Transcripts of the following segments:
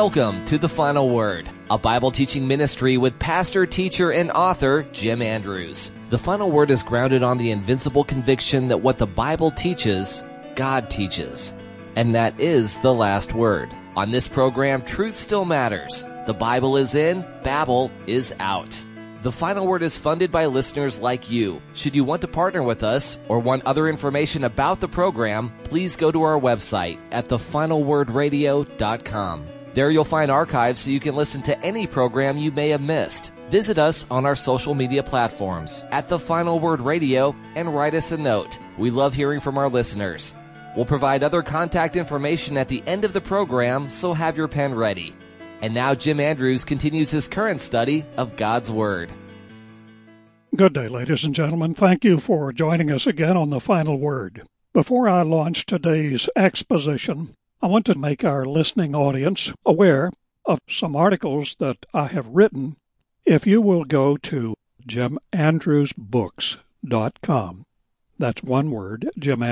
Welcome to The Final Word, a Bible teaching ministry with pastor, teacher, and author Jim Andrews. The Final Word is grounded on the invincible conviction that what the Bible teaches, God teaches. And that is the last word. On this program, truth still matters. The Bible is in, Babel is out. The Final Word is funded by listeners like you. Should you want to partner with us or want other information about the program, please go to our website at thefinalwordradio.com. There you'll find archives so you can listen to any program you may have missed. Visit us on our social media platforms at The Final Word Radio and write us a note. We love hearing from our listeners. We'll provide other contact information at the end of the program, so have your pen ready. And now Jim Andrews continues his current study of God's Word. Good day, ladies and gentlemen. Thank you for joining us again on The Final Word. Before I launch today's exposition, I want to make our listening audience aware of some articles that I have written. If you will go to jimandrewsbooks.com, that's one word,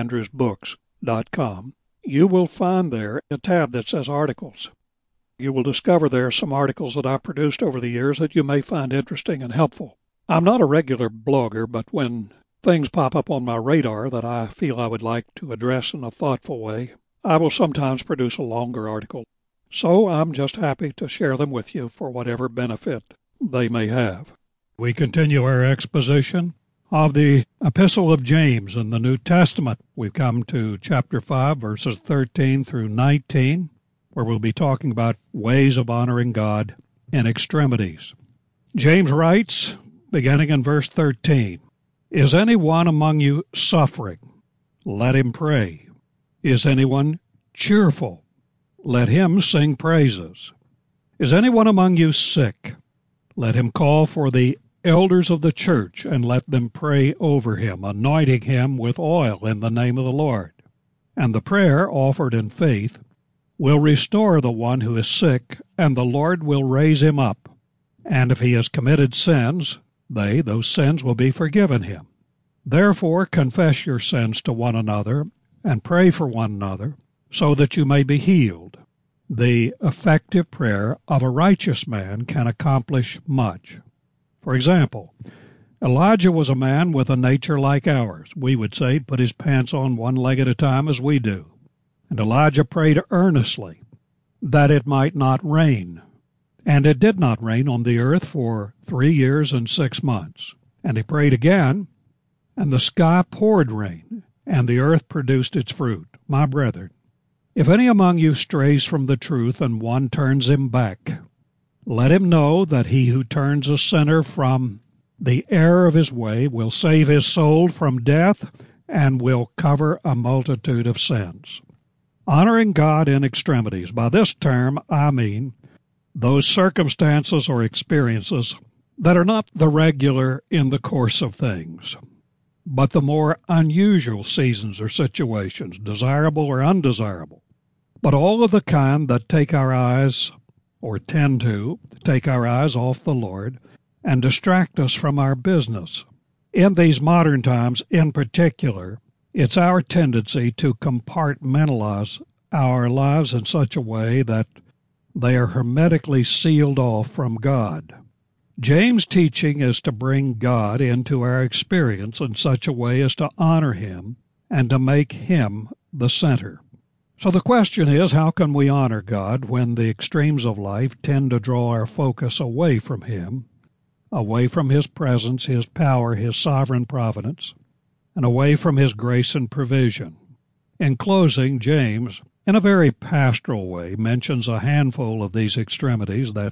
jimandrewsbooks.com, you will find there a tab that says Articles. You will discover there some articles that I've produced over the years that you may find interesting and helpful. I'm not a regular blogger, but when things pop up on my radar that I feel I would like to address in a thoughtful way, I will sometimes produce a longer article. So I'm just happy to share them with you for whatever benefit they may have. We continue our exposition of the Epistle of James in the New Testament. We've come to chapter 5, verses 13 through 19. Where we'll be talking about ways of honoring God in extremities. James writes, beginning in verse 13, "Is anyone among you suffering? Let him pray. Is anyone cheerful? Let him sing praises. Is anyone among you sick? Let him call for the elders of the church, and let them pray over him, anointing him with oil in the name of the Lord. And the prayer offered in faith will restore the one who is sick, and the Lord will raise him up. And if he has committed sins, those sins will be forgiven him. Therefore confess your sins to one another, and pray for one another, so that you may be healed. The effective prayer of a righteous man can accomplish much." For example, Elijah was a man with a nature like ours. We would say, put his pants on one leg at a time as we do. And Elijah prayed earnestly that it might not rain. And it did not rain on the earth for 3 years and 6 months. And he prayed again, and the sky poured rain, and the earth produced its fruit. My brethren, if any among you strays from the truth, and one turns him back, let him know that he who turns a sinner from the error of his way will save his soul from death, and will cover a multitude of sins. Honoring God in extremities. By this term, I mean those circumstances or experiences that are not the regular in the course of things, but the more unusual seasons or situations, desirable or undesirable, but all of the kind that take our eyes, or tend to take our eyes off the Lord and distract us from our business. In these modern times in particular, it's our tendency to compartmentalize our lives in such a way that they are hermetically sealed off from God. James' teaching is to bring God into our experience in such a way as to honor Him and to make Him the center. So the question is, how can we honor God when the extremes of life tend to draw our focus away from Him, away from His presence, His power, His sovereign providence, and away from His grace and provision? In closing, James, in a very pastoral way, mentions a handful of these extremities that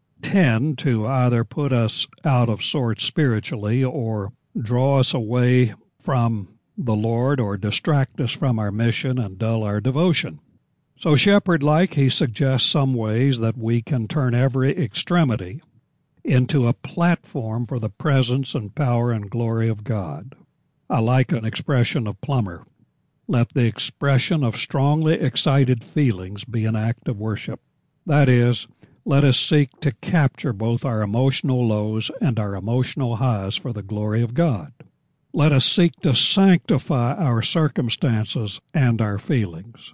tend to either put us out of sorts spiritually or draw us away from the Lord or distract us from our mission and dull our devotion. So shepherd-like, he suggests some ways that we can turn every extremity into a platform for the presence and power and glory of God. I like an expression of Plummer. Let the expression of strongly excited feelings be an act of worship. That is, let us seek to capture both our emotional lows and our emotional highs for the glory of God. Let us seek to sanctify our circumstances and our feelings.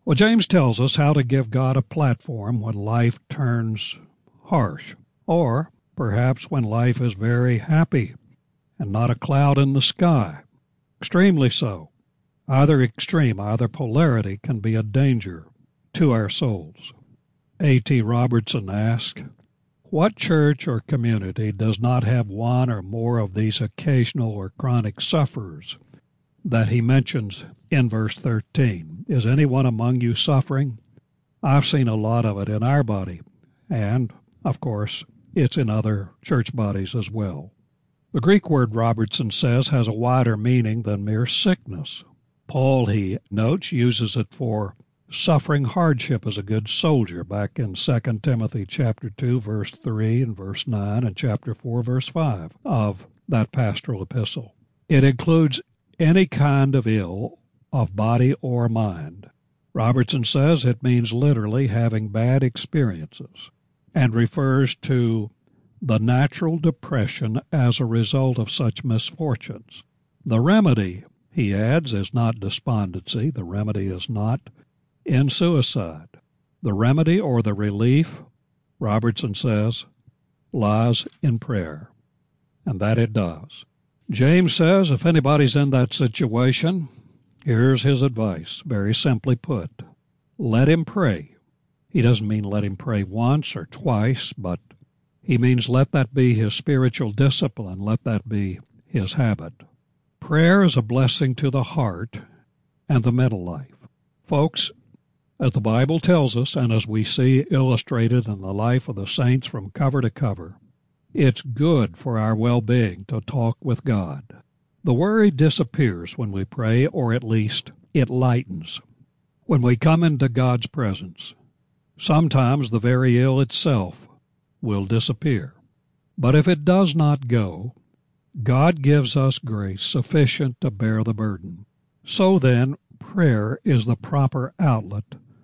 Well, James tells us how to give God a platform when life turns harsh, or perhaps when life is very happy and not a cloud in the sky. Extremely so. Either extreme, either polarity can be a danger to our souls. A.T. Robertson asked, what church or community does not have one or more of these occasional or chronic sufferers that he mentions in verse 13? Is anyone among you suffering? I've seen a lot of it in our body, and, of course, it's in other church bodies as well. The Greek word, Robertson says, has a wider meaning than mere sickness. Paul, he notes, uses it for suffering hardship as a good soldier back in 2 Timothy chapter 2, verse 3 and verse 9, and chapter 4, verse 5 of that pastoral epistle. It includes any kind of ill of body or mind. Robertson says it means literally having bad experiences and refers to the natural depression as a result of such misfortunes. The remedy, he adds, is not despondency. The remedy is not in suicide. The remedy or the relief, Robertson says, lies in prayer, and that it does. James says if anybody's in that situation, here's his advice, very simply put. Let him pray. He doesn't mean let him pray once or twice, but he means let that be his spiritual discipline, let that be his habit. Prayer is a blessing to the heart and the mental life. Folks, as the Bible tells us, and as we see illustrated in the life of the saints from cover to cover, it's good for our well-being to talk with God. The worry disappears when we pray, or at least it lightens. When we come into God's presence, sometimes the very ill itself will disappear. But if it does not go, God gives us grace sufficient to bear the burden. So then, prayer is the proper outlet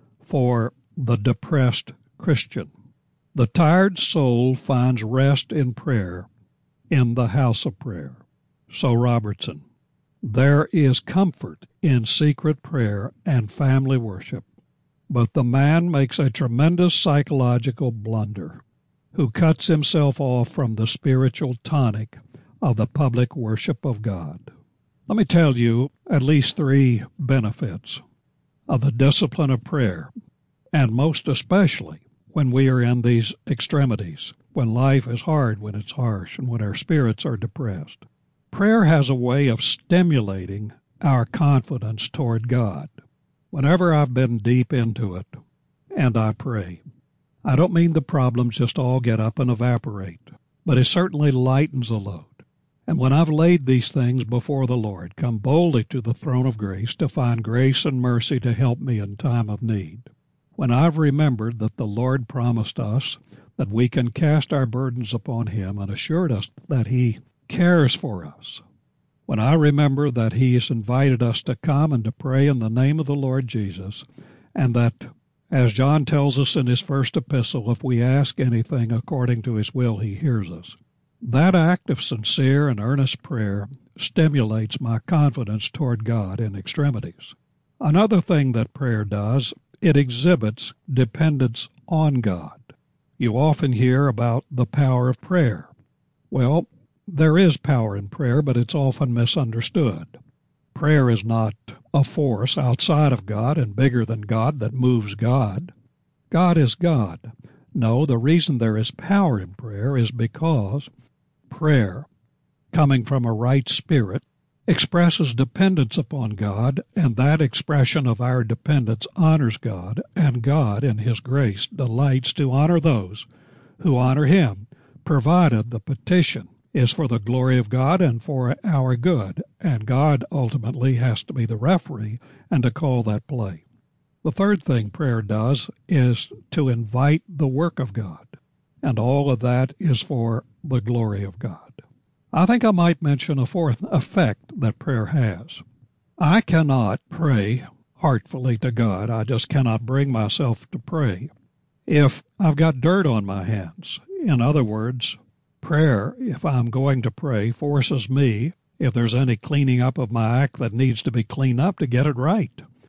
for the depressed Christian. The tired soul finds rest in prayer in the house of prayer. So Robertson, there is comfort in secret prayer and family worship, but the man makes a tremendous psychological blunder who cuts himself off from the spiritual tonic of the public worship of God. Let me tell you at least 3 benefits of the discipline of prayer, and most especially when we are in these extremities, when life is hard, when it's harsh, and when our spirits are depressed. Prayer has a way of stimulating our confidence toward God. Whenever I've been deep into it, and I pray, I don't mean the problems just all get up and evaporate, but it certainly lightens a load. And when I've laid these things before the Lord, come boldly to the throne of grace to find grace and mercy to help me in time of need. When I've remembered that the Lord promised us that we can cast our burdens upon Him and assured us that He cares for us. When I remember that He has invited us to come and to pray in the name of the Lord Jesus, and that, as John tells us in his first epistle, if we ask anything according to His will, He hears us. That act of sincere and earnest prayer stimulates my confidence toward God in extremities. Another thing that prayer does, it exhibits dependence on God. You often hear about the power of prayer. Well, there is power in prayer, but it's often misunderstood. Prayer is not a force outside of God and bigger than God that moves God. God is God. No, the reason there is power in prayer is because prayer, coming from a right spirit, expresses dependence upon God, and that expression of our dependence honors God, and God, in His grace, delights to honor those who honor Him, provided the petition is for the glory of God and for our good, and God ultimately has to be the referee and to call that play. The third thing prayer does is to invite the work of God, and all of that is for the glory of God. I think I might mention a fourth effect that prayer has. I cannot pray heartfully to God. I just cannot bring myself to pray if I've got dirt on my hands. In other words, prayer, if I'm going to pray, forces me, if there's any cleaning up of my act that needs to be cleaned up, to get it right.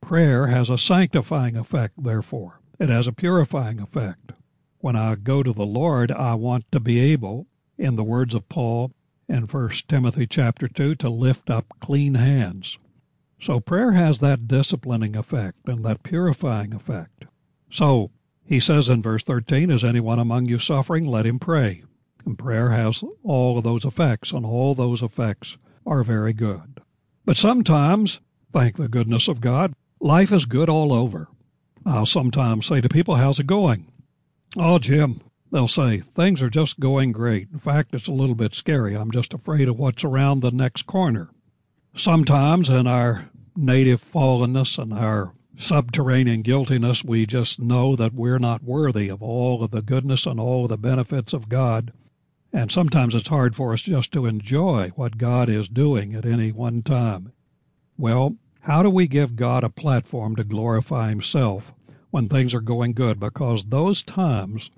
Prayer has a sanctifying effect, therefore. It has a purifying effect. When I go to the Lord, I want to be able, in the words of Paul in 1 Timothy chapter 2, to lift up clean hands. So prayer has that disciplining effect and that purifying effect. So he says in verse 13, is anyone among you suffering? Let him pray. And prayer has all of those effects, and all those effects are very good. But sometimes, thank the goodness of God, life is good all over. I'll sometimes say to people, how's it going? Oh, Jim, they'll say, things are just going great. In fact, it's a little bit scary. I'm just afraid of what's around the next corner. Sometimes in our native fallenness and our subterranean guiltiness, we just know that we're not worthy of all of the goodness and all of the benefits of God. And sometimes it's hard for us just to enjoy what God is doing at any one time. Well, how do we give God a platform to glorify Himself when things are going good? Because those times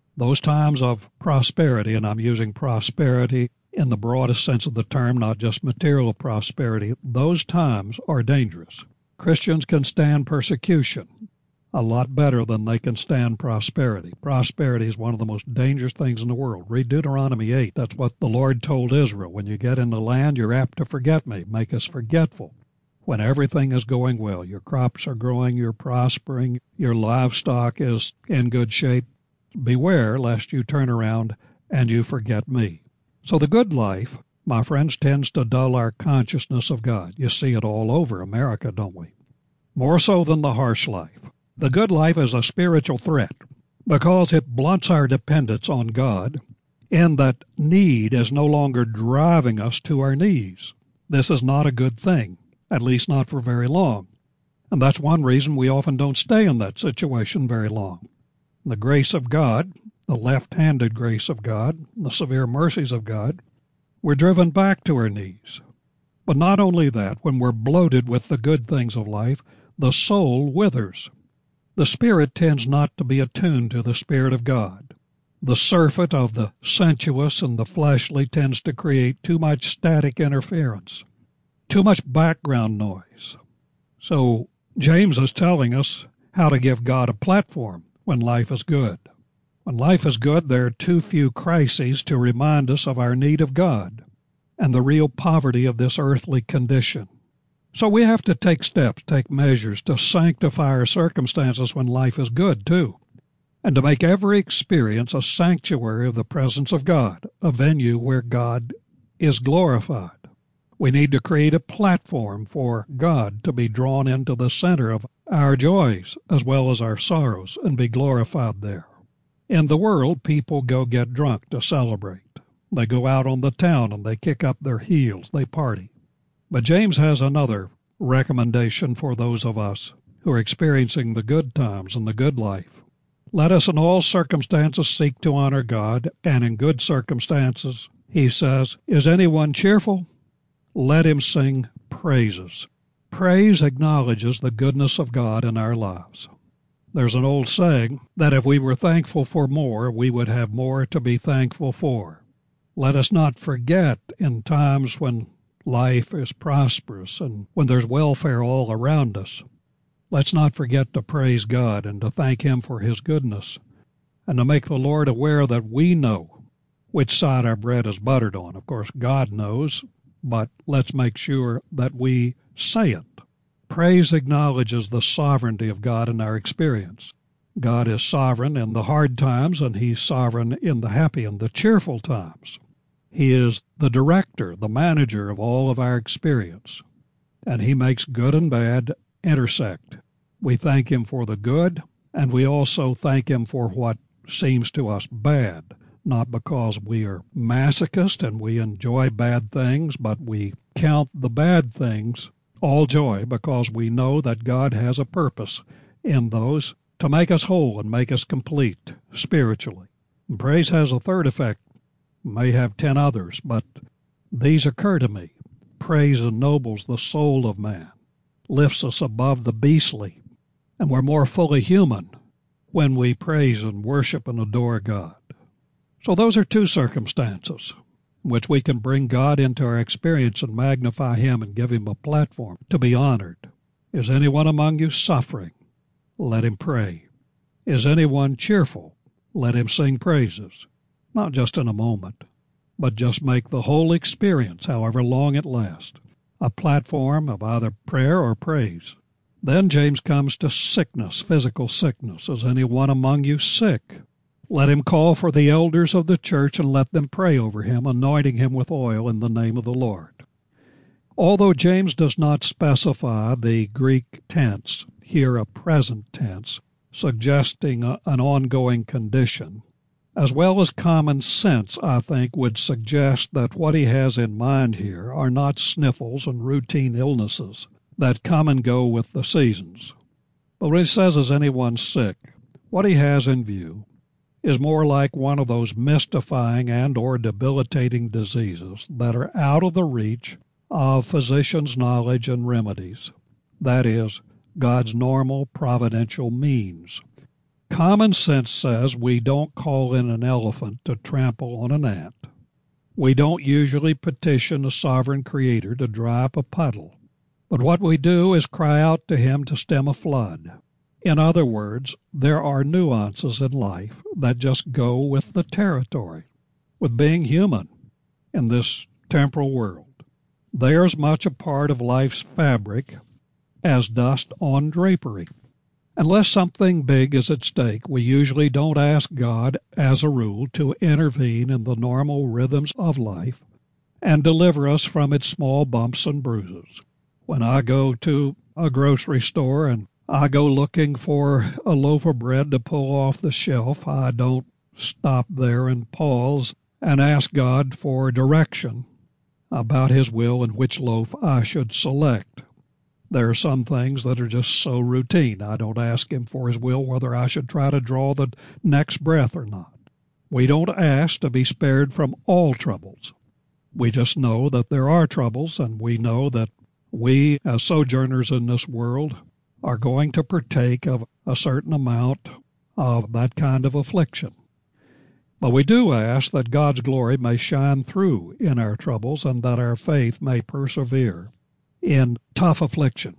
of prosperity, and I'm using prosperity in the broadest sense of the term, not just material prosperity, those times are dangerous. Christians can stand persecution a lot better than they can stand prosperity. Prosperity is one of the most dangerous things in the world. Read Deuteronomy 8. That's what the Lord told Israel. When you get in the land, you're apt to forget me, make us forgetful. When everything is going well, your crops are growing, you're prospering, your livestock is in good shape, beware lest you turn around and you forget me. So the good life, my friends, tends to dull our consciousness of God. You see it all over America, don't we? More so than the harsh life. The good life is a spiritual threat because it blunts our dependence on God in that need is no longer driving us to our knees. This is not a good thing, at least not for very long. And that's one reason we often don't stay in that situation very long. The grace of God, the left-handed grace of God, the severe mercies of God, we're driven back to our knees. But not only that, when we're bloated with the good things of life, the soul withers. The spirit tends not to be attuned to the Spirit of God. The surfeit of the sensuous and the fleshly tends to create too much static interference, too much background noise. So James is telling us how to give God a platform when life is good. When life is good, there are too few crises to remind us of our need of God and the real poverty of this earthly condition. So we have to take steps, take measures to sanctify our circumstances when life is good, too, and to make every experience a sanctuary of the presence of God, a venue where God is glorified. We need to create a platform for God to be drawn into the center of our joys as well as our sorrows and be glorified there. In the world, people go get drunk to celebrate. They go out on the town and they kick up their heels, they party. But James has another recommendation for those of us who are experiencing the good times and the good life. Let us in all circumstances seek to honor God, and in good circumstances, he says, is anyone cheerful? Let him sing praises. Praise acknowledges the goodness of God in our lives. There's an old saying that if we were thankful for more, we would have more to be thankful for. Let us not forget in times when life is prosperous and when there's welfare all around us. Let's not forget to praise God and to thank Him for His goodness and to make the Lord aware that we know which side our bread is buttered on. Of course, God knows, but let's make sure that we say it. Praise acknowledges the sovereignty of God in our experience. God is sovereign in the hard times, and He's sovereign in the happy and the cheerful times. He is the director, the manager of all of our experience, and He makes good and bad intersect. We thank Him for the good, and we also thank Him for what seems to us bad, not because we are masochists and we enjoy bad things, but we count the bad things all joy because we know that God has a purpose in those to make us whole and make us complete spiritually. And praise has a third effect. May have 10 others, but these occur to me. Praise ennobles the soul of man, lifts us above the beastly, and we're more fully human when we praise and worship and adore God. So those are two circumstances in which we can bring God into our experience and magnify Him and give Him a platform to be honored. Is anyone among you suffering? Let him pray. Is anyone cheerful? Let him sing praises. Not just in a moment, but just make the whole experience, however long it lasts, a platform of either prayer or praise. Then James comes to sickness, physical sickness. Is anyone among you sick? Let him call for the elders of the church and let them pray over him, anointing him with oil in the name of the Lord. Although James does not specify the Greek tense, here a present tense, suggesting an ongoing condition, as well as common sense, I think, would suggest that what he has in mind here are not sniffles and routine illnesses that come and go with the seasons. But when he says, is anyone sick, what he has in view is more like one of those mystifying and or debilitating diseases that are out of the reach of physicians' knowledge and remedies. That is, God's normal providential means. Common sense says we don't call in an elephant to trample on an ant. We don't usually petition a sovereign creator to dry up a puddle. But what we do is cry out to him to stem a flood. In other words, there are nuances in life that just go with the territory, with being human in this temporal world. They are as much a part of life's fabric as dust on drapery. Unless something big is at stake, we usually don't ask God, as a rule, to intervene in the normal rhythms of life and deliver us from its small bumps and bruises. When I go to a grocery store and I go looking for a loaf of bread to pull off the shelf, I don't stop there and pause and ask God for direction about His will and which loaf I should select. There are some things that are just so routine. I don't ask Him for His will whether I should try to draw the next breath or not. We don't ask to be spared from all troubles. We just know that there are troubles, and we know that we, as sojourners in this world, are going to partake of a certain amount of that kind of affliction. But we do ask that God's glory may shine through in our troubles and that our faith may persevere in tough affliction.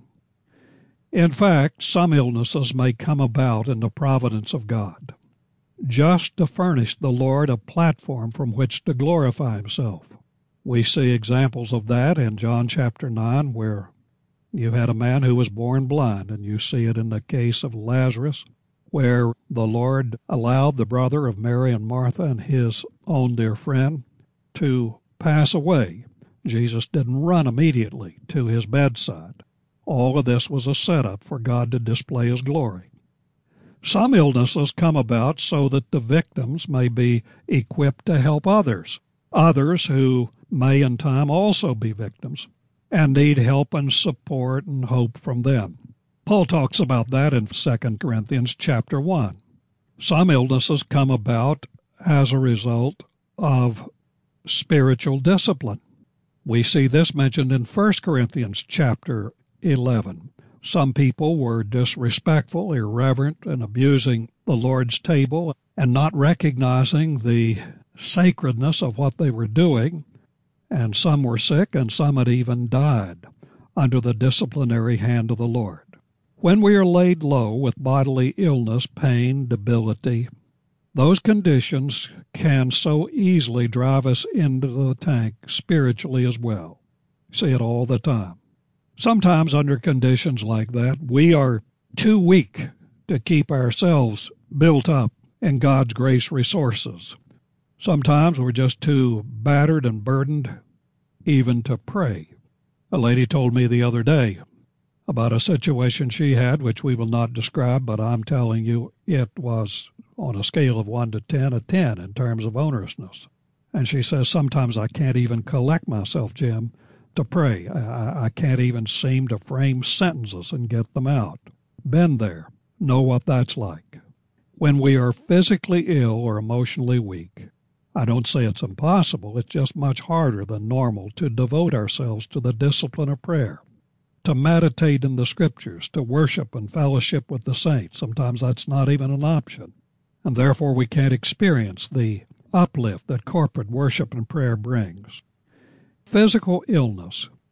In fact, some illnesses may come about in the providence of God, just to furnish the Lord a platform from which to glorify Himself. We see examples of that in John chapter 9, where you had a man who was born blind, and you see it in the case of Lazarus, where the Lord allowed the brother of Mary and Martha and his own dear friend to pass away. Jesus didn't run immediately to his bedside. All of this was a setup for God to display His glory. Some illnesses come about so that the victims may be equipped to help others who may in time also be victims and need help and support and hope from them. Paul talks about that in 2 Corinthians chapter 1. Some illnesses come about as a result of spiritual discipline. We see this mentioned in 1 Corinthians chapter 11. Some people were disrespectful, irreverent, and abusing the Lord's table and not recognizing the sacredness of what they were doing, and some were sick and some had even died under the disciplinary hand of the Lord. When we are laid low with bodily illness, pain, debility, those conditions can so easily drive us into the tank spiritually as well. See it all the time. Sometimes under conditions like that, we are too weak to keep ourselves built up in God's grace resources. Sometimes we're just too battered and burdened even to pray. A lady told me the other day about a situation she had, which we will not describe, but I'm telling you it was on a scale of 1 to 10, a 10 in terms of onerousness. And she says, sometimes I can't even collect myself, Jim, to pray. I can't even seem to frame sentences and get them out. Been there. Know what that's like. When we are physically ill or emotionally weak, I don't say it's impossible, it's just much harder than normal to devote ourselves to the discipline of prayer, to meditate in the Scriptures, to worship and fellowship with the saints. Sometimes that's not even an option, and therefore we can't experience the uplift that corporate worship and prayer brings. Physical illness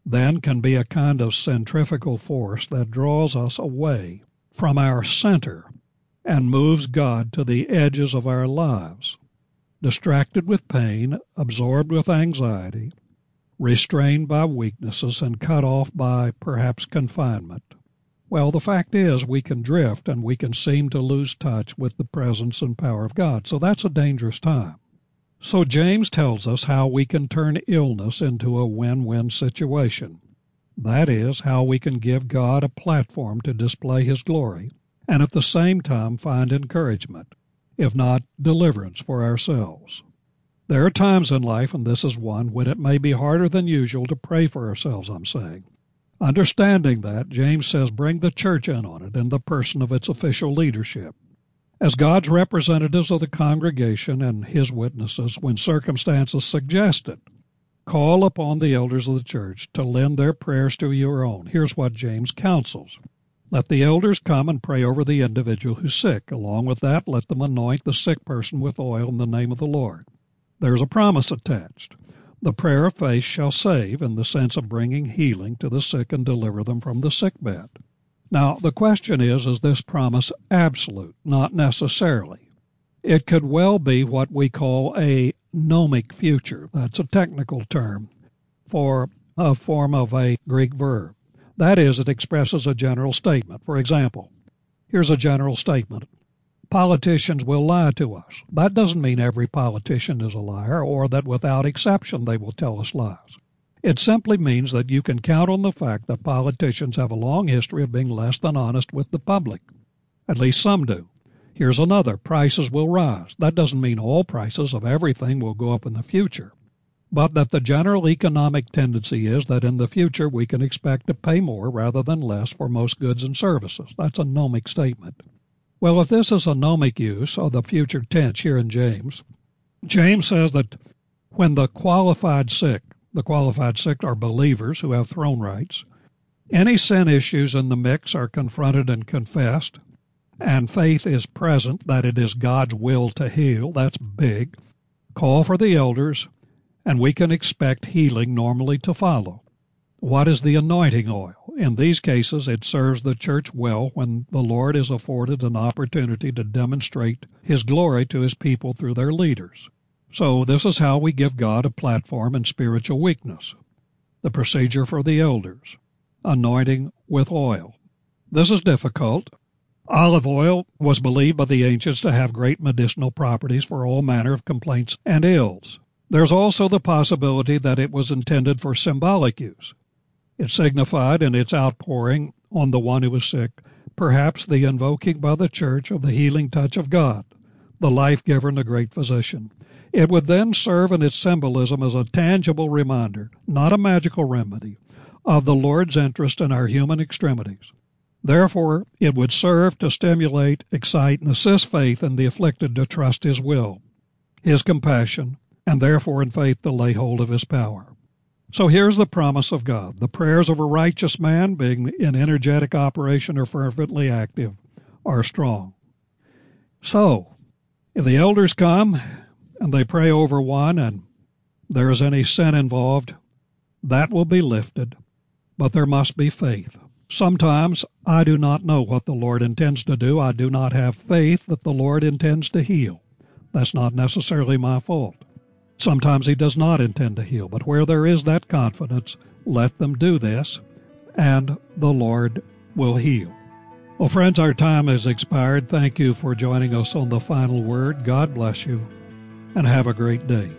then can be a kind of centrifugal force that draws us away from our center and moves God to the edges of our lives, distracted with pain, absorbed with anxiety, restrained by weaknesses, and cut off by perhaps confinement. Well, the fact is we can drift and we can seem to lose touch with the presence and power of God. So that's a dangerous time. So James tells us how we can turn illness into a win-win situation. That is, how we can give God a platform to display His glory and at the same time find encouragement, if not deliverance, for ourselves. There are times in life, and this is one, when it may be harder than usual to pray for ourselves, I'm saying. Understanding that, James says bring the church in on it in the person of its official leadership. As God's representatives of the congregation and His witnesses, when circumstances suggest it, call upon the elders of the church to lend their prayers to your own. Here's what James counsels. Let the elders come and pray over the individual who's sick. Along with that, let them anoint the sick person with oil in the name of the Lord. There's a promise attached. The prayer of faith shall save, in the sense of bringing healing to the sick and deliver them from the sickbed. Now, the question is this promise absolute? Not necessarily. It could well be what we call a gnomic future. That's a technical term for a form of a Greek verb. That is, it expresses a general statement. For example, here's a general statement. Politicians will lie to us. That doesn't mean every politician is a liar or that without exception they will tell us lies. It simply means that you can count on the fact that politicians have a long history of being less than honest with the public. At least some do. Here's another. Prices will rise. That doesn't mean all prices of everything will go up in the future, but that the general economic tendency is that in the future we can expect to pay more rather than less for most goods and services. That's a gnomic statement. Well, if this is a gnomic use of the future tense here in James says that when the qualified sick are believers who have throne rights, any sin issues in the mix are confronted and confessed, and faith is present that it is God's will to heal. That's big. Call for the elders, and we can expect healing normally to follow. What is the anointing oil? In these cases, it serves the church well when the Lord is afforded an opportunity to demonstrate His glory to His people through their leaders. So this is how we give God a platform in spiritual weakness. The procedure for the elders, anointing with oil. This is difficult. Olive oil was believed by the ancients to have great medicinal properties for all manner of complaints and ills. There's also the possibility that it was intended for symbolic use. It signified in its outpouring on the one who was sick, perhaps the invoking by the church of the healing touch of God, the life-giver and the great physician. It would then serve in its symbolism as a tangible reminder, not a magical remedy, of the Lord's interest in our human extremities. Therefore, it would serve to stimulate, excite, and assist faith in the afflicted to trust His will, His compassion, and therefore in faith to lay hold of His power. So here's the promise of God. The prayers of a righteous man, being in energetic operation or fervently active, are strong. So, if the elders come and they pray over one and there is any sin involved, that will be lifted, but there must be faith. Sometimes I do not know what the Lord intends to do. I do not have faith that the Lord intends to heal. That's not necessarily my fault. Sometimes He does not intend to heal, but where there is that confidence, let them do this, and the Lord will heal. Well, friends, our time has expired. Thank you for joining us on The Final Word. God bless you, and have a great day.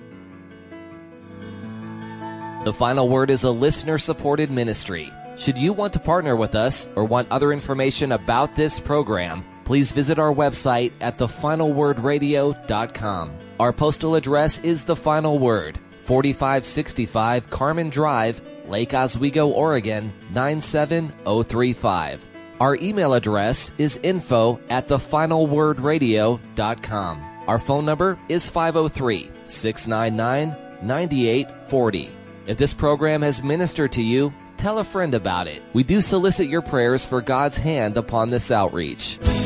The Final Word is a listener-supported ministry. Should you want to partner with us or want other information about this program, please visit our website at thefinalwordradio.com. Our postal address is The Final Word, 4565 Carmen Drive, Lake Oswego, Oregon, 97035. Our email address is info@thefinalwordradio.com. Our phone number is 503-699-9840. If this program has ministered to you, tell a friend about it. We do solicit your prayers for God's hand upon this outreach.